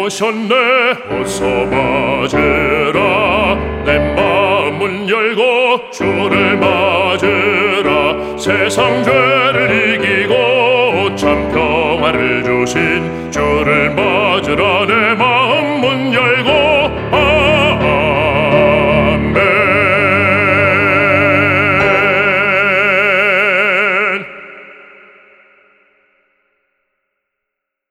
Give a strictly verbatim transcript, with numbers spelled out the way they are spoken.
오셨네. 어서 맞으라. 내 마음 문 열고 주를 맞으라. 세상 죄를 이기고 참 평화를 주신 주를 맞으라. 내 마음